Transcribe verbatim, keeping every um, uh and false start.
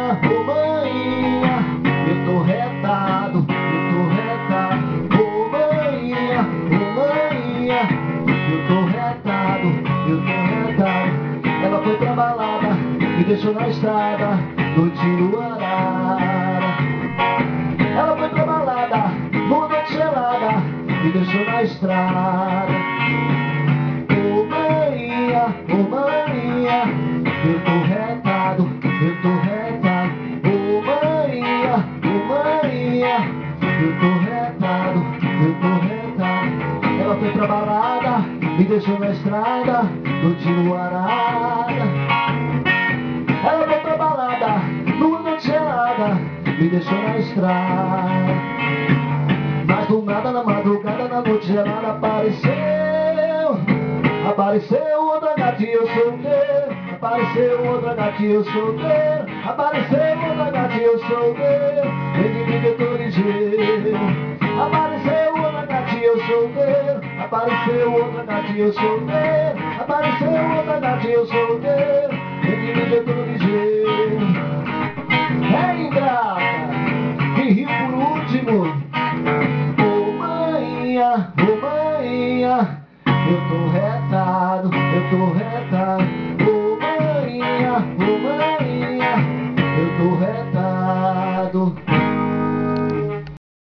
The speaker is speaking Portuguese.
maninha, ô maninha, eu tô retado, eu tô retado. Ô maninha, ô maninha, eu tô retado, eu tô retado. Ela foi pra balada, me deixou na estrada, noite luarada. Ela foi pra balada, numa noite gelada, me deixou na estrada. Ô Maria, ô Maria, eu tô retado, eu tô retado. Ô Maria, ô Maria, eu tô retado, eu tô retado. Ela foi pra balada, me deixou na estrada, noite luarada. Ela foi pra balada, numa noite gelada, me deixou na estrada. Mas do nada, na madrugada, na noite gelada, apareceu. Apareceu outra gatinha solteira. Apareceu outra gatinha solteira. Apareceu outra gatinha solteira. Vem de mim que eu tô ligeiro. Apareceu outra gatinha solteira. Apareceu outra gatinha solteira. Apareceu outra gatinha solteira. Vem de mim que eu tô ligeiro. É ingrata que riu por último. Ô maninha, ô maninha, eu tô retado, eu tô retado.